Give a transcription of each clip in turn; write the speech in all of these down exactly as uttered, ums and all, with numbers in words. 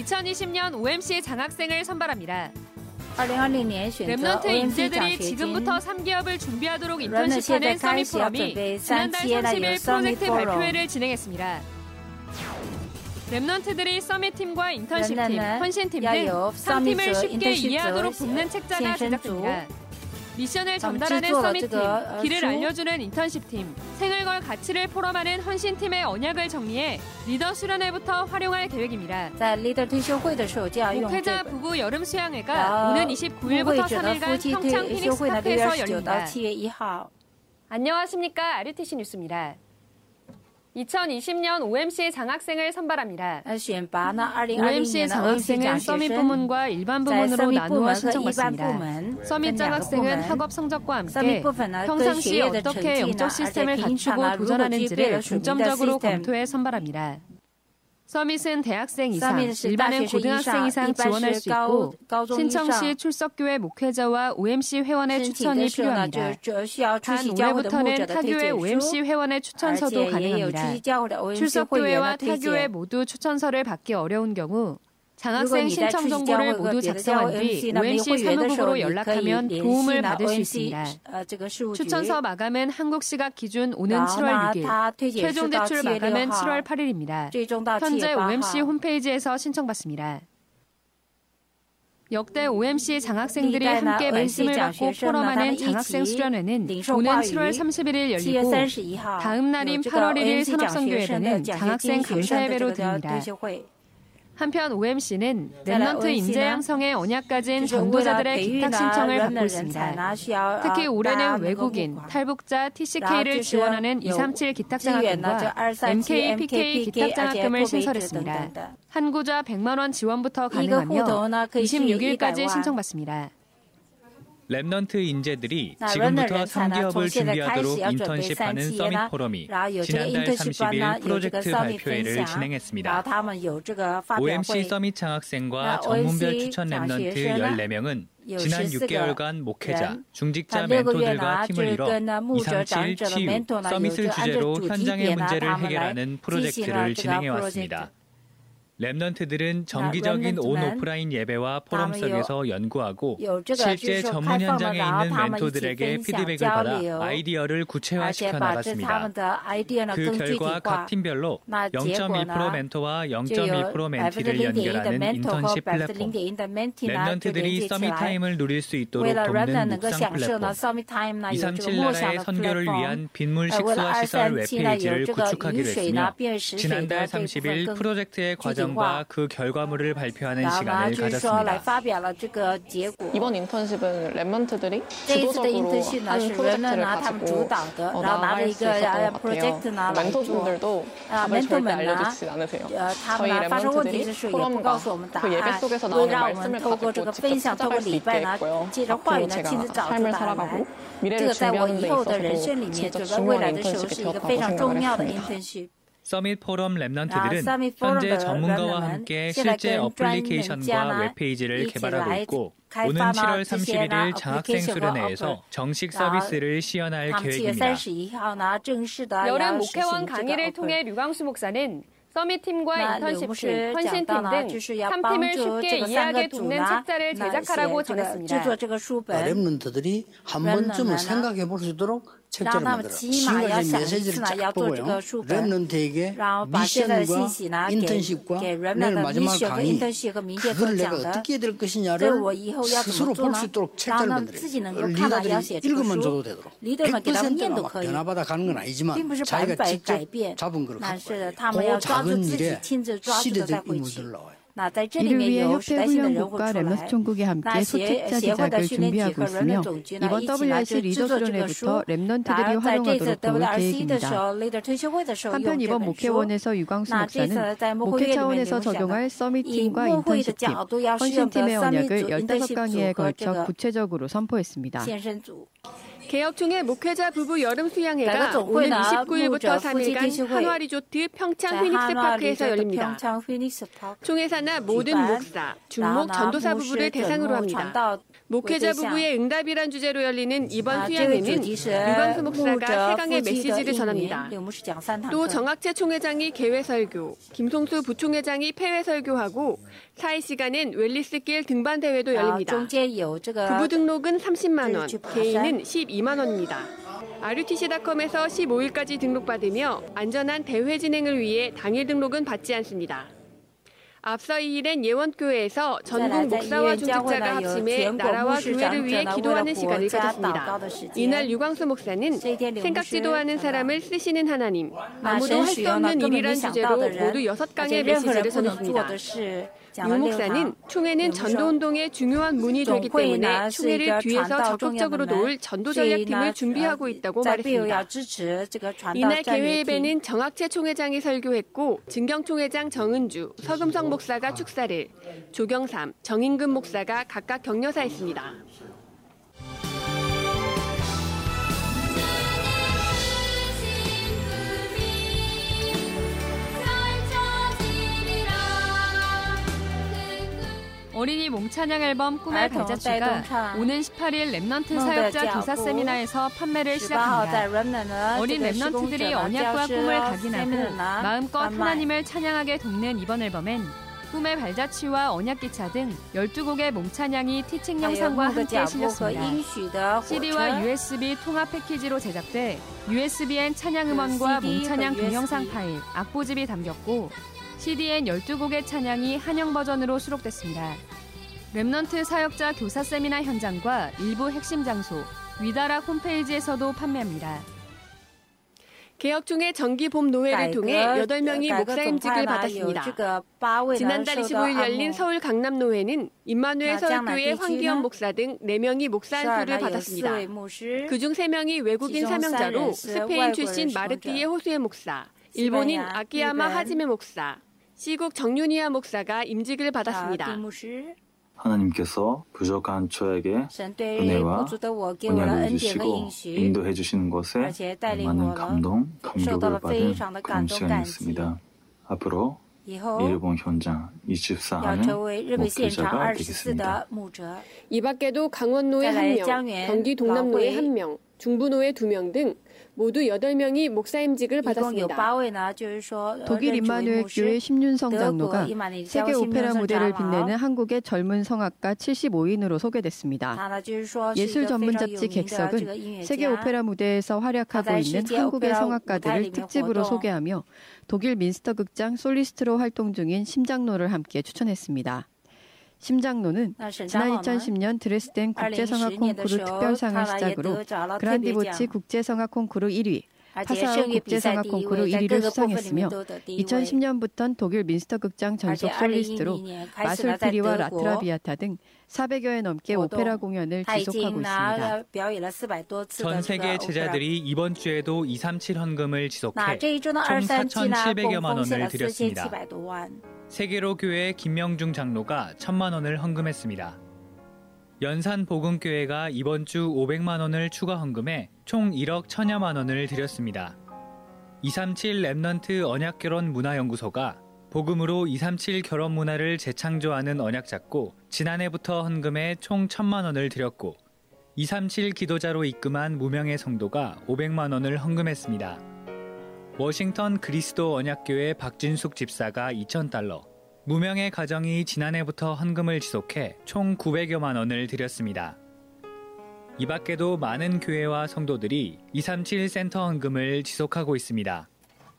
이천이십 년 오엠씨 장학생을 선발합니다. 랩넌트 인재들이 지금부터 삼 기업을 준비하도록 인턴십하는 서밋 포럼이 지난달 삼십일 프로젝트 발표회를 진행했습니다. 랩넌트들이 서밋팀과 인턴십팀, 헌신팀 등 삼 팀을 쉽게 이해하도록 돕는 책자가 제작됩니다. 미션을 전달하는 서밋팀, 길을 알려주는 인턴십팀, 생을 걸 가치를 포럼하는 헌신팀의 언약을 정리해 리더 수련회부터 활용할 계획입니다. 목회자 부부 여름 수양회가 오는 이십구일부터 삼일간 평창 피닉스 파크에서 열립니다. 안녕하십니까. 알유티씨 뉴스입니다. 이천이십 년 오엠씨 장학생을 선발합니다. 오엠씨 장학생은 서밋 부문과 일반 부문으로 나누어 신청받습니다. 서밋 장학생은 학업 성적과 함께 평상시 어떻게 영적 시스템을 갖추고 도전하는지를 중점적으로 검토해 선발합니다. 서밋은 대학생 이상, 일반은 고등학생 이상 지원할 수 있고 신청 시 출석교회 목회자와 오엠씨 회원의 추천이 필요합니다. 단 올해부터는 타교회 오엠씨 회원의 추천서도 가능합니다. 출석교회와 타교회 모두 추천서를 받기 어려운 경우 장학생 신청 정보를 모두 작성한 뒤 오엠씨 사무국으로 연락하면 도움을 받을 수 있습니다. 추천서 마감은 한국 시각 기준 오는 칠월 육일, 최종 제출 마감은 칠월 팔일입니다. 현재 오엠씨 홈페이지에서 신청받습니다. 역대 오엠씨 장학생들이 함께 말씀을 받고 포럼하는 장학생 수련회는 오는 칠월 삼십일일 열리고 다음 날인 팔월 일일 산업선교회는 장학생 감사예배로 드립니다. 한편 오엠씨는 랩넌트 인재 양성에 언약 가진 전도자들의 기탁 신청을 받고 있습니다. 특히 올해는 외국인, 탈북자 티씨케이를 지원하는 이삼칠 기탁장학금과 엠케이, 피케이 기탁장학금을 신설했습니다. 한 구자 백만 원 지원부터 가능하며 이십육일까지 신청받습니다. 랩넌트 인재들이 지금부터 삼 기업을 준비하도록 인턴십하는 서밋 포럼이 지난달 삼십일 프로젝트 발표회를 진행했습니다. 오엠씨 서밋 장학생과 전문별 추천 랩넌트 열네 명은 지난 육 개월간 목회자, 중직자 멘토들과 팀을 이뤄 이삼칠 치유, 서밋을 주제로 현장의 문제를 해결하는 프로젝트를 진행해왔습니다. 랩넌트들은 정기적인 온 오프라인 예배와 포럼 속에서 연구하고 실제 전문 현장에 있는 멘토들에게 피드백을 받아 아이디어를 구체화시켜 나갔습니다. 그 결과 각 팀별로 영 점 일 퍼센트 멘토와 영 점 일 퍼센트 멘티를 연결하는 인턴십 플랫폼, 랩넌트들이 서밋 타임을 누릴 수 있도록 돕는 묵상 플랫폼, 이삼칠 나라의 선교를 위한 빗물 식수화 시설 웹페이지를 구축하기로 했으며 지난달 삼십일 프로젝트의 과정 과 그 결과물을 발표하는 시간을 가졌습니다. 이번 인턴십은 랩넌트들이 주도적으로 한 프로젝트를 가지고 어, 나아갈 수 있었던 것 같아요. 멘토분들도 답을 절대 알려주지 않으세요. 저희 랩넌트들이 포럼과 그 예배 속에서 나오는 말씀을 가지고 직접 찾아갈 수 있게 했고요. 앞으로 제가 삶을 살아가고 미래를 준비하는 데 있어서도 진짜 중요한 인턴십이 되었다고 생각을 했습니다. 서밋 포럼 랩넌트들은 현재 전문가와 함께 실제 어플리케이션과 웹페이지를 개발하고 있고 오는 칠월 삼십일일 장학생 수련회에서 정식 서비스를 시연할 계획입니다. 여름 목회원 강의를 통해 류광수 목사는 서밋팀과 인턴십팀, 헌신팀 등 삼 팀을 쉽게 이해하게 돕는 책자를 제작하라고 전했습니다. 랩넌트들이 한 번쯤은 생각해 볼 수 있도록 책자를 만들어 신학적인 메시지를 쫙 보고요. 랩넌트에게 미션과 인턴십과 내일 마지막 강의 그걸 내가 어떻게 해야 될 것이냐를 스스로 볼 수 있도록 책자를 만들어요. 리더들이 읽으면 줘도 되도록 백 퍼센트가 막 변화받아 가는 건 아니지만 자기가 직접 잡은 걸 갖고 그 작은 일에 시대적 인물들 나와요. 이를 위해 협회훈련국과 랩넌트 총국이 함께 소책자 제작을 준비하고 있으며 이번 더블유알씨 리더 수련회부터 랩넌트들이 활용하도록 도울 계획입니다. 한편 이번 목회원에서 유광수 목사는 목회 차원에서 적용할 서밋팀과 인턴십팀, 헌신팀의 언약을 열다섯 강의에 걸쳐 구체적으로 선포했습니다. 개혁총회 목회자 부부 여름 수양회가 오는 이십구일부터 삼일간 한화 리조트 평창 휘닉스 파크에서 열립니다. 총회 산하 모든 목사, 중목, 전도사 부부를 대상으로 합니다. 목회자 부부의 응답이란 주제로 열리는 이번 수양회는 류광수 목사가 세강의 메시지를 전합니다. 또 정학채 총회장이 개회 설교, 김송수 부총회장이 폐회 설교하고 사회 시간엔 웰리스길 등반 대회도 열립니다. 부부 등록은 삼십만 원, 개인은 십이만 원입니다. 알유티씨닷컴에서 십오일까지 등록받으며 안전한 대회 진행을 위해 당일 등록은 받지 않습니다. 앞서 이일엔 예원교회에서 전국 목사와 중직자가 합심해 나라와 교회를 위해 기도하는 시간을 가졌습니다. 이날 류광수 목사는 생각지도 않은 사람을 쓰시는 하나님, 아무도 할 수 없는 일이란 주제로 모두 여섯 강의 메시지를 전했습니다. 유 목사는 총회는 전도운동의 중요한 문이 되기 때문에 총회를 뒤에서 적극적으로 도울 전도 전략팀을 준비하고 있다고 말했습니다. 이날 개회 예배는 정학채 총회장이 설교했고 진경 총회장 정은주, 서금성 목사가 축사를, 조경삼, 정인금 목사가 각각 격려사했습니다. 어린이 몽찬양 앨범 꿈의 발자취가 오는 십팔일 랩넌트 사역자 교사 세미나에서 판매를 시작합니다. 어린 랩넌트들이 언약과 꿈을 각인하고 마음껏 하나님을 찬양하게 돕는 이번 앨범엔 꿈의 발자취와 언약기차 등 열두 곡의 몽찬양이 티칭 영상과 함께 실렸습니다. 씨디와 유에스비 통합 패키지로 제작돼 유에스비엔 찬양 음원과 몽찬양 동영상 파일, 악보집이 담겼고 씨디엔 열두 곡의 찬양이 한영 버전으로 수록됐습니다. 랩넌트 사역자 교사 세미나 현장과 일부 핵심 장소, 위다락 홈페이지에서도 판매합니다. 개혁총회 정기봄 노회를 통해 여덟 명이 목사임직을 받았습니다. 지난달 이십오일 열린 서울 강남노회는 임마누엘 서울교회 황기현 목사 등 네 명이 목사 안수를 받았습니다. 그중 세 명이 외국인 사명자로 스페인 출신 마르티에 호수에 목사, 일본인 아키야마 하지메 목사, 시국 정윤이야 목사가 임직을 받았습니다. 하나님께서 부족한 저에게 은혜와 언약을 주시고 인도해 주시는 것에 많은 감동, 감격을 받은 그런 시간이었습니다. 앞으로 일본 현장 이십사 하는 목회자가 되겠습니다. 이 밖에도 강원노회 한 명, 경기 동남노회 한 명, 중부노회 두 명 등 모두 여덟 명이 목사임직을 받았습니다. 독일 임마누엘 교회 심윤성 장로가 세계 오페라 무대를 빛내는 한국의 젊은 성악가 칠십오인으로 소개됐습니다. 예술 전문 잡지 객석은 세계 오페라 무대에서 활약하고 있는 한국의 성악가들을 특집으로 소개하며 독일 민스터 극장 솔리스트로 활동 중인 심장로를 함께 추천했습니다. 심장로는 지난 이천십년 드레스덴 국제성악 콩쿠르 특별상을 시작으로 그란디보치 국제성악 콩쿠르 일 위, 파사우 국제성악 콩쿠르 일 위를 수상했으며 이천십년부터는 독일 민스터 극장 전속 솔리스트로 마솔프리와 라트라비아타 등 사백여회 넘게 오페라 공연을 지속하고 있습니다. 전 세계 제자들이 이번 주에도 이삼칠 헌금을 지속해 총 사천칠백여만 원을 드렸습니다. 세계로 교회 김명중 장로가 천만 원을 헌금했습니다. 연산 복음교회가 이번 주 오백만 원을 추가 헌금해 총 일억 천여만 원을 드렸습니다. 이삼칠 랩넌트 언약결혼 문화연구소가 복음으로 이삼칠 결혼 문화를 재창조하는 언약 잡고 지난해부터 헌금해 총 천만 원을 드렸고 이삼칠 기도자로 입금한 무명의 성도가 오백만 원을 헌금했습니다. 워싱턴 그리스도 언약교회 박진숙 집사가 이천 달러, 무명의 가정이 지난해부터 헌금을 지속해 총 구백여만 원을 드렸습니다. 이 밖에도 많은 교회와 성도들이 이삼칠 센터 헌금을 지속하고 있습니다.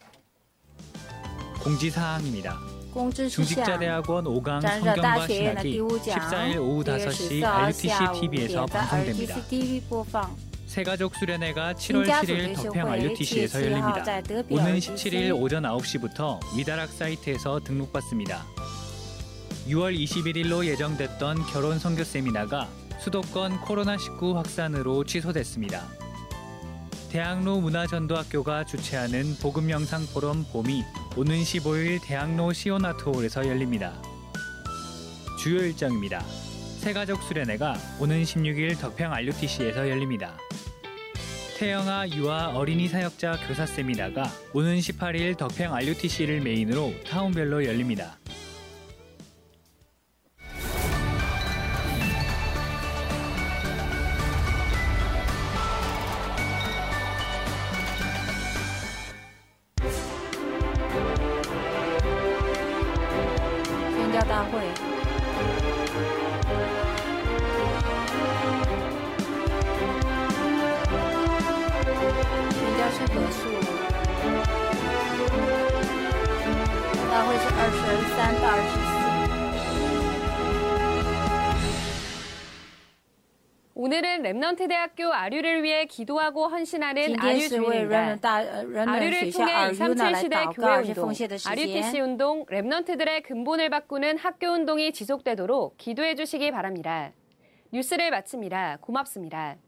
공지사항입니다. 중직자대학원 오 강 성경과 신학이 십사일 오후 다섯 시 알유티씨 티비에서 방송됩니다. 새가족 수련회가 칠월 칠일 덕평 알유티씨에서 열립니다. 오는 십칠일 오전 아홉 시부터 위다락 사이트에서 등록받습니다. 유월 이십일일로 예정됐던 결혼 선교 세미나가 수도권 코로나 십구 확산으로 취소됐습니다. 대학로 문화전도학교가 주최하는 복음영상 포럼 봄이 오는 십오일 대학로 시오나트홀에서 열립니다. 주요 일정입니다. 새가족 수련회가 오는 십육일 덕평 알유티씨에서 열립니다. 태영아, 유아, 어린이 사역자 교사 세미나가 오는 십팔 일 덕평 알유티씨를 메인으로 타운별로 열립니다. 오늘은 랩넌트 대학교 아류를 위해 기도하고 헌신하는 아류 주일입니다. 아류를 통해 이삼칠 시대 교회 운동, 아류티씨 운동, 랩넌트들의 근본을 바꾸는 학교 운동이 지속되도록 기도해 주시기 바랍니다. 뉴스를 마칩니다. 고맙습니다.